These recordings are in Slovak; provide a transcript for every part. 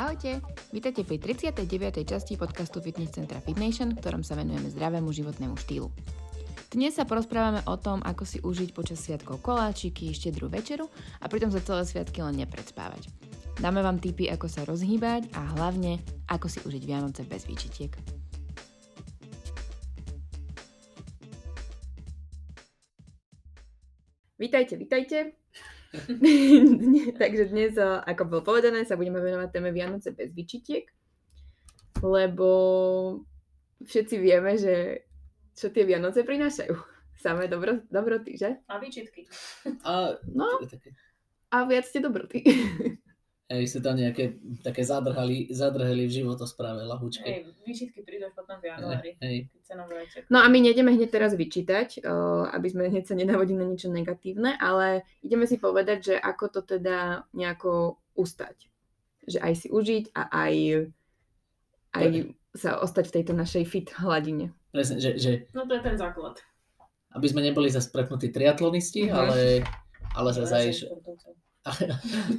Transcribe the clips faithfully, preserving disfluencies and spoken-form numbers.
Ahojte, vítajte pri tridsiatej deviatej časti podcastu Fitness Centra Fitnation, v ktorom sa venujeme zdravému životnému štýlu. Dnes sa porozprávame o tom, ako si užiť počas sviatkov koláčiky, štedrú večeru a pritom za celé sviatky len nepredspávať. Dáme vám tipy, ako sa rozhýbať a hlavne, ako si užiť Vianoce bez výčitiek. Vítajte, vítajte. Takže dnes, ako bolo povedané, sa budeme venovať téme Vianoce bez výčitiek, lebo všetci vieme, že čo tie Vianoce prinášajú. Samé dobro, dobroty, že? A výčitky. A, no, také... a viac tie dobroty. Hej, ste tam nejaké také zadrhali, zadrhali v životospráve lahúčky. Hej, výčitky prídu potom v januári. Hej. No a my nejdeme hneď teraz vyčítať, aby sme hneď sa nenavodili na niečo negatívne, ale ideme si povedať, že ako to teda nejako ustať. Že aj si užiť a aj, aj sa ostať v tejto našej fit hladine. Presne, že, že... No to je ten základ. Aby sme neboli zase preknutí triatlonisti, uh-huh. ale, ale zase aj... ale,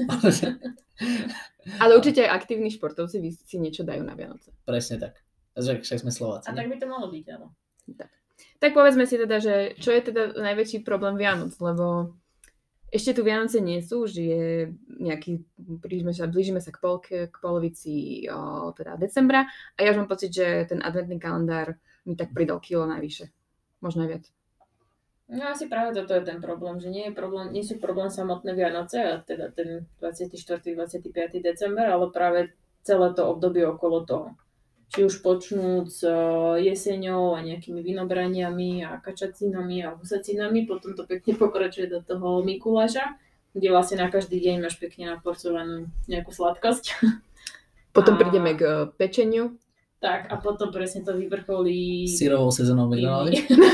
ale určite aj aktívni športovci si niečo dajú na Vianoce. Presne tak. Že však sme Slováci. A tak by to malo byť, áno. Tak. tak povedzme si teda, že čo je teda najväčší problém Vianoc, lebo ešte tu Vianoce nie sú, že je nejaký, blížime sa, blížime sa k polke, k polovici o, teda decembra a ja už mám pocit, že ten adventný kalendár mi tak pridal kilo najvyššie. Možno aj viac. No asi práve toto je ten problém, že nie, je problém, nie sú problém samotné Vianoce, a teda ten dvadsiateho štvrtého dvadsiateho piateho december, ale práve celé to obdobie okolo toho. Či už počnúc jeseňou a nejakými vinobraniami a kačacinami a husacinami, potom to pekne pokračuje do toho Mikuláša, kde vlastne na každý deň máš pekne naporcovanú nejakú sladkosť. Potom a... prídeme k pečeniu. Tak, a potom presne to vyvrcholí... Syrovou sezónou minerálne.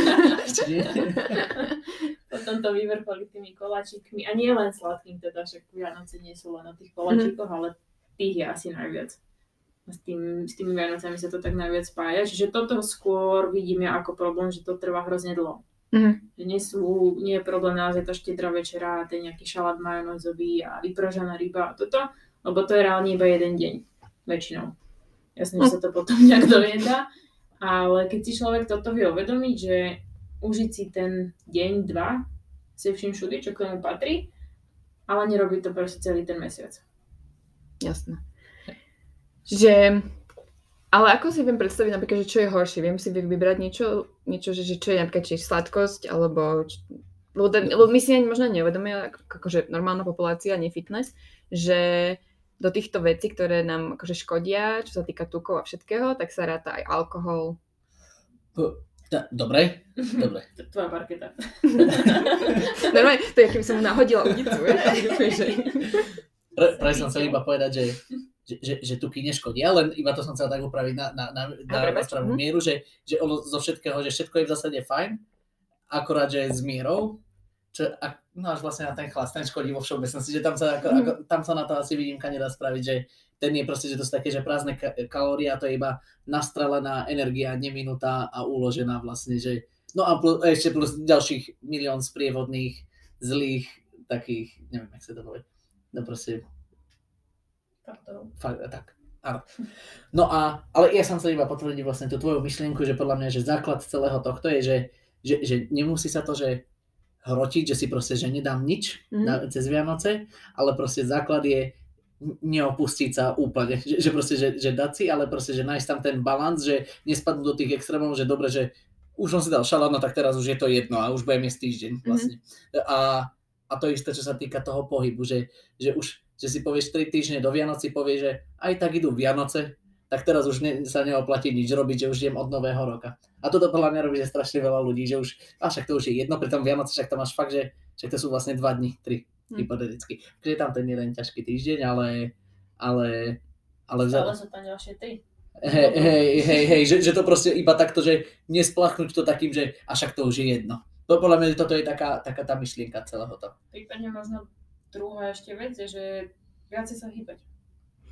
Potom to vyvrcholí tými koláčikmi. A nie len sladkým, teda však Vianoce nie sú len o tých koláčikoch, mm. ale tých je asi najviac. S, tým, s tými Vianocami sa to tak najviac spája. Čiže toto skôr vidím ja ako problém, že to trvá hrozne dlho. Mm. Že nie, sú, nie je problém naozaj tá štedrá večera, ten nejaký šalát majonózový a vypražaná ryba a toto, lebo to je reálne iba jeden deň. Väčšinou. Jasne, že sa to potom nejak dojedá, ale keď si človek toto vie uvedomiť, že užiť si ten deň, dva, si všim všudy, čo k tomu patrí, ale nerobí to proste celý ten mesiac. Jasné. Že, ale ako si viem predstaviť napríklad, že čo je horšie? Viem si vybrať niečo, niečo že, že čo je napríklad či sladkosť, alebo, lebo, lebo my si ani možno neuvedomíme, akože normálna populácia, nie fitness, že do týchto vecí, ktoré nám akože škodia, čo sa týka tukov a všetkého, tak sa ráta aj alkohol. Dobre, dobre. Tvoja parketa. Normálne, to je, keby som mu nahodila udicu. Pre, práve som chcel iba povedať, že, že, že, že tuky neškodia, len iba to som chcel tak upraviť na, na, na, na správnu mieru, že, že ono zo všetkého, že všetko je v zásade fajn, akorát, že je s mierou. Čo, a, no až vlastne na ten chlast, ten škodí vo všeobecnosti, že tam sa, ako, mm. ako, tam sa na to asi výnimka nedá spraviť, že ten je proste, že to sú také, že prázdne ka- kalórie a to je iba nastrelená energia, neminutá a uložená vlastne, že no a plus, ešte plus ďalších milión sprievodných, zlých, takých, neviem, jak sa to povie, no proste faktorov. Fa- tak, áno. No a, ale ja som chcel iba potvrdiť vlastne tú tvoju myšlienku, že podľa mňa, že základ celého tohto je, že, že, že nemusí sa to, že hrotiť, že si proste, že nedám nič mm. na, cez Vianoce, ale proste základ je neopustiť sa úplne, že, že proste, že, že dať si, ale proste, že nájsť tam ten balans, že nespadnú do tých extrémov, že dobre, že už som si dal šalát, no tak teraz už je to jedno a už budem jesť týždeň vlastne. Mm. A, a to isté, čo sa týka toho pohybu, že, že už, že si povieš tri týždne do Vianoci, povieš, že aj tak idú Vianoce, tak teraz už ne, sa neoplatí nič robiť, že už idem od nového roka. A toto podľa mňa robí, že strašne veľa ľudí, že už, a však to už je jedno, pri tom Vianoce, však to máš fakt, že však to sú vlastne dva dni, tri, hmm. hypoteticky. Je tam ten jeden ťažký týždeň, ale, ale, ale... Ale sú tam ďalšie tri. Hej, hej, hej, hej, že, že to proste iba takto, že nesplachnúť to takým, že a však to už je jedno. To podľa mňa, toto je taká, taká tá myšlienka celého toho. Prípadne možno druhá ešte vec je, že viacej sa hýbať.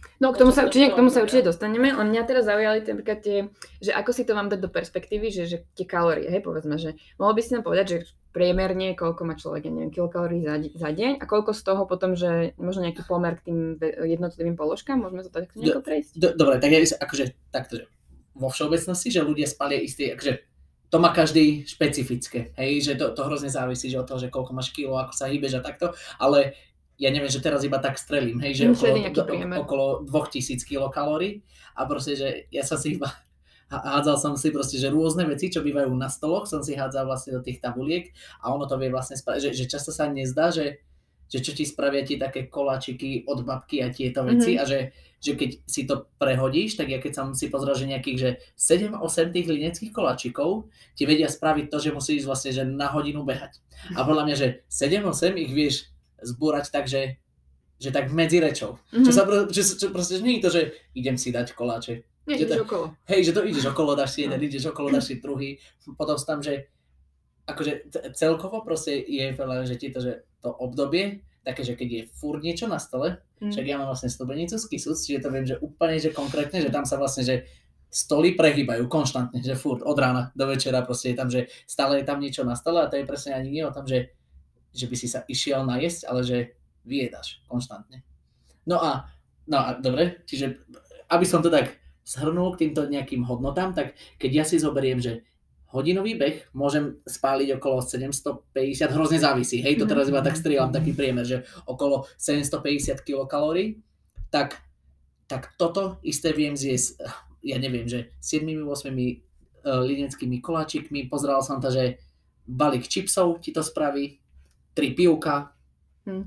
No k tomu sa Čo určite, to k tomu sa hovoria? určite dostaneme, len mňa teraz zaujali napríklad tie, že ako si to mám dať do perspektívy, že, že tie kalórie, hej, povedzme, že mohol by si nám povedať, že priemerne koľko má človek, ja neviem, kilokalórií za, za deň a koľko z toho potom, že možno nejaký pomer k tým jednotlivým položkám, môžeme to tak nejako prejsť? Do, dobre, tak ja akože takto, že vo všeobecnosti, že ľudia spália istý, akože to má každý špecifické, hej, že to, to hrozne závisí, že od toho, že koľko máš kilo, ako sa hýbeš a takto, ale ja neviem, že teraz iba tak strelím, hej, že okolo, do, okolo dvetisíc kilokalórií a proste, že ja som si iba hádzal som si proste, že rôzne veci, čo bývajú na stoloch, som si hádzal vlastne do tých tabuliek a ono to vie vlastne spraviť, že, že často sa nezdá, že, že čo ti spravia ti také koláčiky od babky a tieto veci mm-hmm. a že, že keď si to prehodíš, tak ja keď som si pozrel, že nejakých, že sedem osem tých lineckých koláčikov ti vedia spraviť to, že musíš vlastne, že na hodinu behať. A podľa mňa, že sedem osem ich vieš zbúrať tak, že, že tak medzi rečou. Mm-hmm. Čo sa čo, čo, proste, že nie je to, že idem si dať koláče. Nie, že ideš to, okolo. Hej, že to ideš okolo, dáš si jeden, no. ideš okolo, dáš si druhý. Potom tam, že akože celkovo proste je veľa, že ti to, že to obdobie, také, že keď je furt niečo na stole, mm. však ja mám vlastne stĺbenicu z Kisus, čiže to viem, že úplne, že konkrétne, že tam sa vlastne, že stoly prehýbajú konštantne, že furt od rána do večera proste je tam, že stále je tam niečo na stole a to je presne ani nie o tom, že, že by si sa išiel najesť, ale že vyjedáš konštantne. No a, no a dobre, čiže aby som to tak zhrnul k týmto nejakým hodnotám, tak keď ja si zoberiem, že hodinový beh môžem spáliť okolo sedemstopäťdesiat, hrozne závisí, hej, to teraz iba tak strieľam taký priemer, že okolo sedemstopäťdesiat kilokalórií, tak, tak toto isté viem zjesť, ja neviem, že sedem osem uh, lineckými koláčikmi, pozeral som to, že balík čipsov ti to spraví, tri pivka, hmm.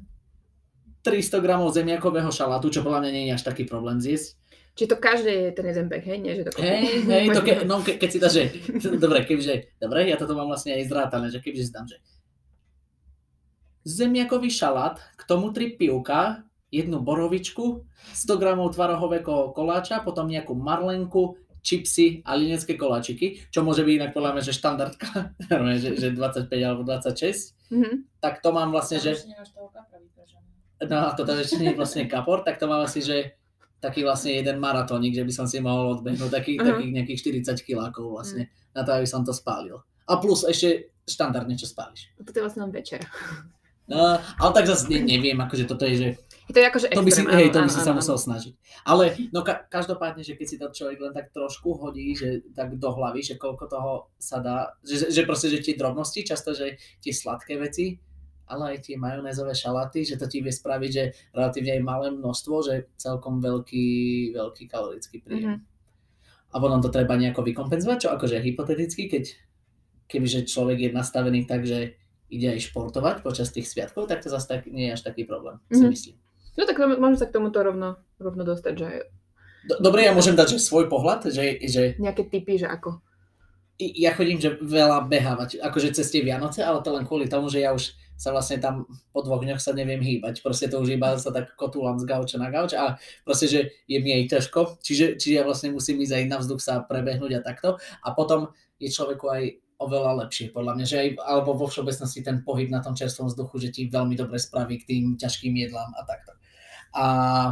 tristo gramov zemiakového šalátu, čo podľa mňa nie je až taký problém zjesť. Čiže to každý je ten jeden beh, hej? Nie, že to hej, hej, to ke, no ke, keď si to, že, dobre, kebyže, dobre, ja toto mám vlastne aj zrátané, že kebyže si tam, že zemiakový šalát, k tomu tri pivka, jednu borovičku, sto gramov tvarohového koláča, potom nejakú marlenku, čipsy a linecké koláčiky, čo môže byť inak podľa mňa, že štandardka, že, že dvadsaťpäť alebo dvadsaťšesť, mm-hmm. tak to mám vlastne, že... No a to tam ešte nie je vlastne kapor, tak to mám asi, že taký vlastne jeden maratónik, že by som si mohol odbehnúť, taký, uh-huh. takých nejakých štyridsať kilákov vlastne, uh-huh. na to, aby som to spálil. A plus ešte štandardne, čo spáliš. To je vlastne večer. No, ale tak zase ne, neviem, akože toto je, že... Je to akože to by si, extrém, hej, to áno, by si áno, sa áno. musel snažiť. Ale no ka- každopádne, že keď si to človek len tak trošku hodí, že tak do hlavy, že koľko toho sa dá, že, že proste, že tie drobnosti, často, že tie sladké veci, ale aj tie majonézové šaláty, že to ti vie spraviť, že relatívne aj malé množstvo, že celkom veľký, veľký kalorický príjem. Mm-hmm. A potom to treba nejako vykompenzovať, čo akože hypoteticky, keď kebyže človek je nastavený tak, že ide aj športovať počas tých sviatkov, tak to zase tak nie je až taký problém, mm-hmm. si myslím. No tak môžem sa k tomuto rovno, rovno dostať, že... Dobre, ja môžem dať, že svoj pohľad, že... že... Nejaké tipy, že ako? Ja chodím, že veľa behávať, akože cez tie Vianoce, ale to len kvôli tomu, že ja už sa vlastne tam po dvoch dňoch sa neviem hýbať. Proste to už iba sa tak kotúlam z gauča na gauč a proste, že je mi aj ťažko. Čiže, čiže ja vlastne musím ísť aj na vzduch sa prebehnúť a takto. A potom je človeku aj oveľa lepšie, podľa mňa, že aj, alebo vo všeobecnosti ten pohyb na tom čerstvom vzduchu, že ti veľmi dobre spraví k tým ťažkým jedlám a takto. A...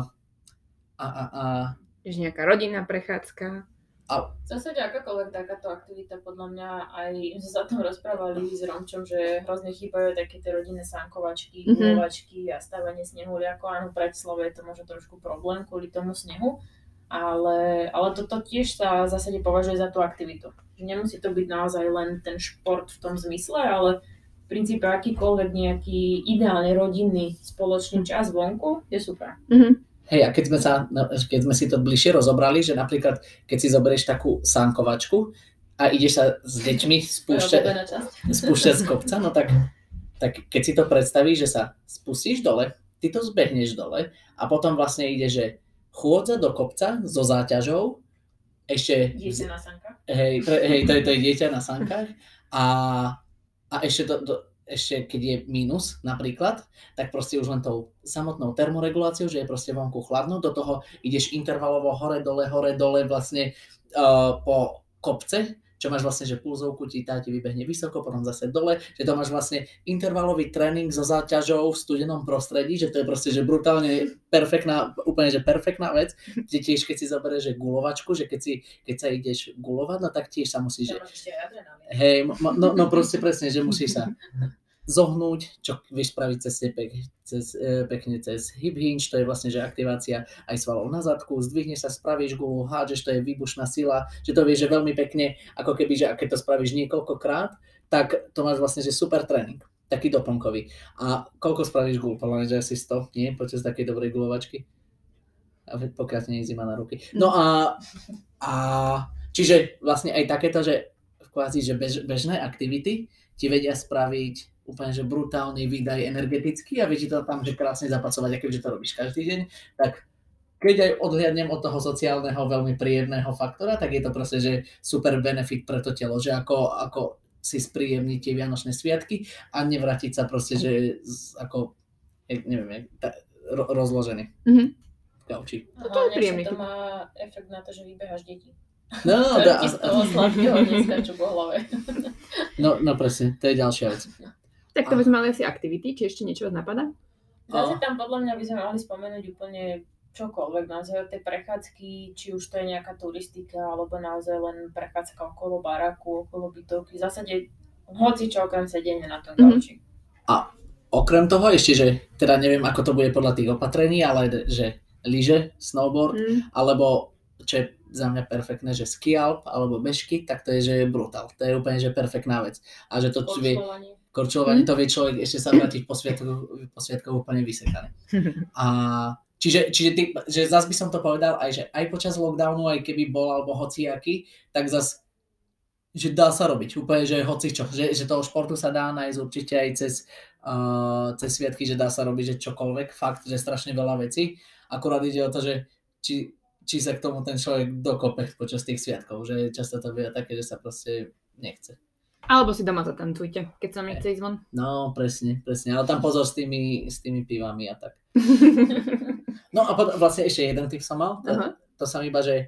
a, a, a... Že nejaká rodinná prechádzka. A... V zásade akákoľvek takáto aktivita, podľa mňa, aj sme sa o tom rozprávali s Romčom, že hrozne chýbajú také tie rodinné sánkovačky, mm-hmm. guľovačky a stávanie snehuliakov. Áno, v Bratislave je to možno trošku problém kvôli tomu snehu, ale, ale toto tiež sa v zásade považuje za tú aktivitu. Že nemusí to byť naozaj len ten šport v tom zmysle, ale v princípe akýkoľvek nejaký ideálne rodinný spoločný čas vonku je super. Mm-hmm. Hej, a keď sme, sa, keď sme si to bližšie rozobrali, že napríklad, keď si zoberieš takú sánkovačku a ideš sa s deťmi spúšťať, spúšťať z kopca, no tak, tak keď si to predstavíš, že sa spustíš dole, ty to zbehneš dole a potom vlastne ide, že chôdza do kopca so záťažou, ešte... Dieťa na sánkach. Hej, pre, hej to, je, to je dieťa na sánkach a, a ešte to... to ešte keď je mínus napríklad, tak proste už len tou samotnou termoreguláciou, že je proste vonku chladno, do toho ideš intervalovo hore, dole, hore, dole vlastne uh, po kopce, čo máš vlastne, že pulzovku ti tá ti vybehne vysoko, potom zase dole, že to máš vlastne intervalový tréning so záťažou v studenom prostredí, že to je proste, že brutálne perfektná, úplne, že perfektná vec, že tiež keď si zoberieš, že gulovačku, že keď, si, keď sa ideš gulovať, no tak tiež sa musíš, že... Hej, no, no proste presne, že musíš sa zohnúť, čo vieš spraviť cez, pek, cez, e, pekne cez hip hinge, to je vlastne, že aktivácia aj svalov na zadku, zdvihneš sa, spravíš gulu, hádžeš, to je výbušná sila, že to vieš, že veľmi pekne, ako keby, že keď to spravíš niekoľkokrát, tak to máš vlastne, že super tréning, taký doplnkový. A koľko spravíš gulu? Podľa mňa, že asi sto, nie? Počas takej dobrej gulovačky. A pokiaľ nie je zima na ruky. No a, a čiže vlastne aj takéto, že kvázi, že bež, bežné aktivity ti vedia spraviť úplne, že brutálny výdaj energetický a vieš to tam, že krásne zapasovať, a keďže to robíš každý deň, tak keď aj odhliadnem od toho sociálneho, veľmi príjemného faktora, tak je to proste, že super benefit pre to telo, že ako, ako si spríjemniť tie vianočné sviatky a nevrátiť sa proste, že z, ako, neviem, ta, ro, rozložený mm-hmm. v gauči. Aha, to je príjemný. To má efekt na to, že vybeháš deti. No, da, a, z toho sladkého neskáču po hlave. No, no presne, to je ďalšia vec. Tak to by sme mali asi aktivity, či ešte niečo vás napadá? Zase tam podľa mňa by sme mali spomenúť úplne čokoľvek, naozaj tej prechádzky, či už to je nejaká turistika, alebo naozaj len prechádzka okolo baraku, okolo bytovky, v zásade hoci čo okrem sedenia na tom gauči. Mm-hmm. A okrem toho ešte, že teda neviem, ako to bude podľa tých opatrení, ale že lyže, snowboard, mm. alebo čo je za mňa perfektné, že ski alp alebo bežky, tak to je, že brutál. To je úplne, že perfektná vec. A že to vie, korčulovanie, mm. to vie človek ešte sa vrátiť po sviatku, po sviatku úplne vysekané. A čiže, čiže ty, že zase by som to povedal aj, že aj počas lockdownu, aj keby bol alebo hociaký, tak zase že dá sa robiť, úplne, že hoci čo, že, že toho športu sa dá nájsť určite aj cez, uh, cez sviatky, že dá sa robiť, že čokoľvek, fakt, že strašne veľa vecí, akurát ide o to, že či, či sa k tomu ten človek dokope počas tých sviatkov, že často to býva také, že sa proste nechce. Alebo si doma zatancujte, keď sa nechce ísť von. No, presne, presne, ale tam pozor s tými, s tými pivami a tak. No a potom vlastne ešte jeden tip som mal, to, uh-huh. to som iba, že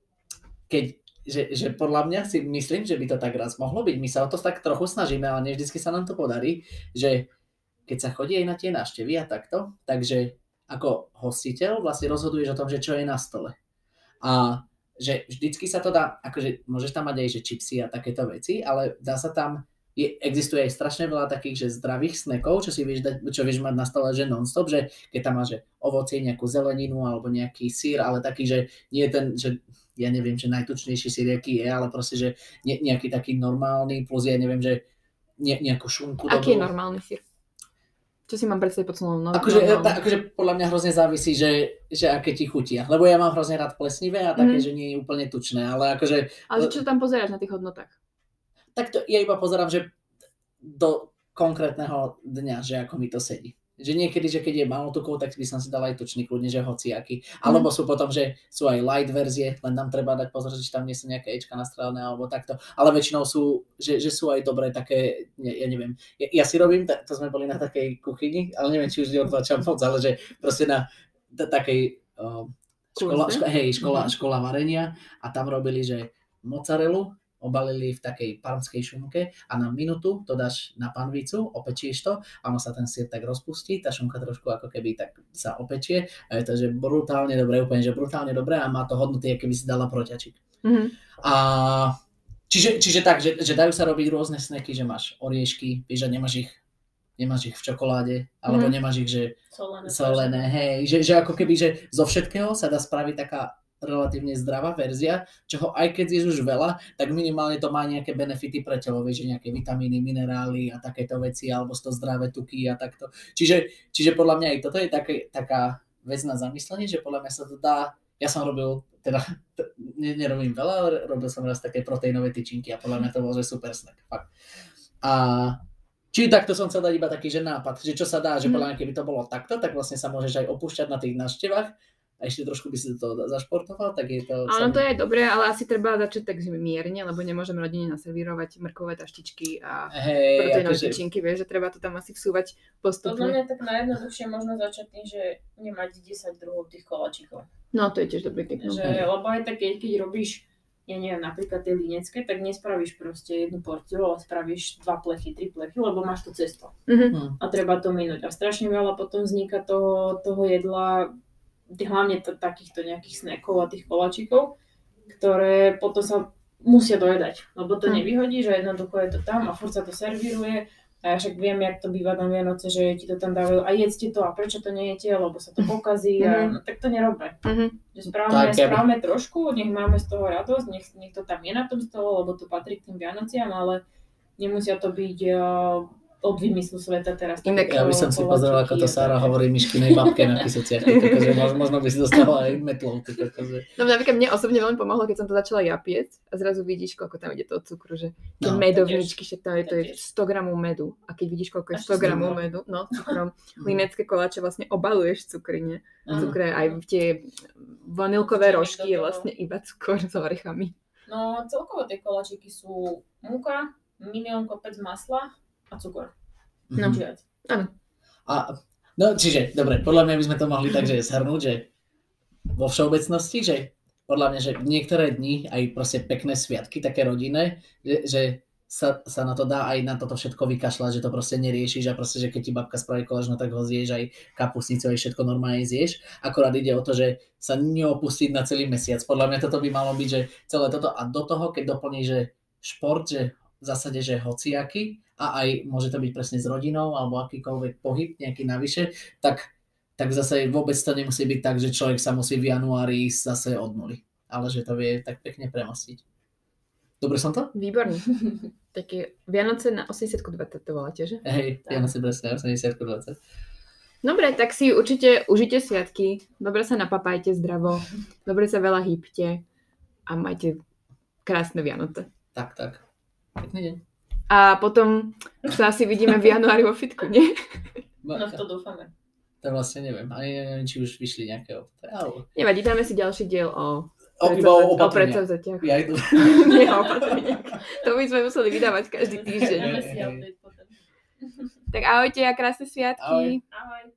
keď Že, že podľa mňa si myslím, že by to tak raz mohlo byť. My sa o to tak trochu snažíme, ale nevždycky sa nám to podarí, že keď sa chodí aj na tie návštevy a takto, takže ako hostiteľ vlastne rozhoduješ o tom, že čo je na stole. A že vždycky sa to dá, akože môžeš tam mať aj že čipsy a takéto veci, ale dá sa tam, je, existuje aj strašne veľa takých, že zdravých snackov, čo si vieš dať, čo vieš mať na stole, že non-stop, že keď tam máš že ovocie, nejakú zeleninu alebo nejaký syr, ale taký, že nie je ten, že ja neviem, že najtučnejší sír, aký je, ale proste, že ne, nejaký taký normálny, plus ja neviem, že ne, nejakú šunku. Aký dobrú. Je normálny sír? Čo si mám predstaviť pod slovom normálny? Akože, tá, akože podľa mňa hrozne závisí, že, že aké ti chutia. Lebo ja mám hrozne rád plesnivé a také, mm. že nie je úplne tučné, ale akože... Ale čo tam pozeráš na tých hodnotách? Tak to, ja iba pozerám, že do konkrétneho dňa, že ako mi to sedí. Že niekedy, že keď je málo tukov, tak by som si dal aj tučný kľudne, že hociaký. Alebo sú potom, že sú aj light verzie, len tam treba dať pozor, že tam nie sú nejaké ečka nastrelené alebo takto. Ale väčšinou sú, že, že sú aj dobré také, ne, ja neviem. Ja, ja si robím, to sme boli na takej kuchyni, ale neviem, či už neodváčam moc, ale že proste na t- takej uh, škola, ško, hej, škola, mm-hmm. škola varenia a tam robili, že mozzarellu obalili v takej parmskej šunke a na minútu to dáš na panvicu, opečieš to a ono sa ten syr tak rozpustí, tá šunka trošku ako keby tak sa opečie a je to, že brutálne dobré, úplne, že brutálne dobré a má to hodnoty, keby si dala proťačik. Mm-hmm. A čiže, čiže tak, že, že dajú sa robiť rôzne snacky, že máš oriešky, vieš, že nemáš ich nemáš ich v čokoláde, alebo mm. nemáš ich, že solené, solené hej, že, že ako keby, že zo všetkého sa dá spraviť taká relatívne zdravá verzia, čoho aj keď zješ už veľa, tak minimálne to má nejaké benefity pre telo, že nejaké vitamíny, minerály a takéto veci, alebo to zdravé tuky a takto. Čiže, čiže podľa mňa aj toto je také, taká vec na zamyslenie, že podľa mňa sa to dá, ja som robil, teda ne, nerobím veľa, ale robil som raz také proteínové tyčinky a podľa mňa to bol, že super snack. Fakt. A čiže takto som chcel dať iba taký, že nápad, že čo sa dá, že podľa mňa keby to bolo takto, tak vlastne sa môžeš aj opúšťať na tých návštevách. A ešte trošku by si to zašportoval, tak je to... Áno, to je dobré, ale asi treba začať tak mierne, lebo nemôžem rodine naservírovať mrkové taštičky a hey, proteinové akože... tyčinky, vieš, že treba to tam asi vsúvať postupne. Podľa mňa tak najjednoduchšie možno začať tým, že nemať desať druhov tých koláčikov. No, to je tiež dobrý typ. No. Že, lebo aj tak, keď, keď robíš ja neviem, napríklad tie línecké, tak nespravíš proste jednu porciu, ale spravíš dva plechy, tri plechy, lebo máš to cesto. Mhm. A treba to minúť. A strašne veľa potom vzniká toho, toho jedla, hlavne t- takýchto nejakých snackov a tých koláčikov, ktoré potom sa musia dojedať, lebo to Mm. nevyhodíš a jednoducho je to tam a furt sa to servíruje. A ja však viem, jak to býva na Vianoce, že ti to tam dávajú a jedzte to a prečo to nejete, lebo sa to pokazí a Mhm. no, tak to nerobme. Mhm. Že správame, Tak, ja by- správame trošku, nech máme z toho radosť, nech, nech to tam je na tom stole, lebo to patrí k tým Vianociam, ale nemusia to byť uh, od vymyslu sveta teraz. Inak Ja by som si pozrel, ako to Sára hovorí Myškinej babke na kysociach. Takže možno by si dostala aj metlou. ty kokos. No napríklad mne osobne veľmi pomohlo, keď som to začala ja piecť a zrazu vidíš, koľko tam ide toho cukru, že tie No, medovničky, však tam je to to je tiež. sto gramov medu a keď vidíš, koľko je Až sto to gramov cukrom. medu, no cukrom, linecké koláče vlastne obaluješ cukrine. Mhm. Cukre aj tie vanilkové Ešte rožky je niekto vlastne iba cukor s orechami. No celkovo tie koláčiky sú múka, milión kopec masla a cukor. No. Nič viac. A, no čiže, dobre, podľa mňa by sme to mohli takže zhrnúť, že vo všeobecnosti, že podľa mňa, že niektoré dni, aj proste pekné sviatky, také rodinné, že, že sa, sa na to dá aj na toto všetko vykašľať, že to proste neriešiš a proste, že keď ti babka spraví koláč, no tak ho zješ, aj kapustnicu, aj všetko normálne zješ. Akorát ide o to, že sa neopustiť na celý mesiac. Podľa mňa toto by malo byť, že celé toto a do toho, keď doplní, že šport, že v zásade, že hociaký a aj môže to byť presne s rodinou alebo akýkoľvek pohyb, nejaký navyše, tak, tak zase vôbec to nemusí byť tak, že človek sa musí v januári ísť zase od nuly. Ale že to vie tak pekne premostiť. Dobre som to? Výborný. Také Vianoce na osemdesiatku dvadsať to voláte, že? Hej, Tak. ja na si presne osemdesiatku dvadsať. Dobre, tak si určite užite sviatky, dobre sa napapajte zdravo, dobre sa veľa hýbte a majte krásne Vianoce. Tak, tak. Pekný deň. A potom sa asi vidíme v januári vo fitku, nie? No v to dúfame. To vlastne neviem. Ani neviem, či už vyšli nejaké opatrenia. Ale... Nevadí, dáme si ďalší diel o O, iba o o opatrenia. predsavzatiach. Ja idú. Nie o opatreniach. To by sme museli vydávať každý týždeň. Dáme si update potom. Tak ahojte a krásne sviatky. Ahoj. Ahoj.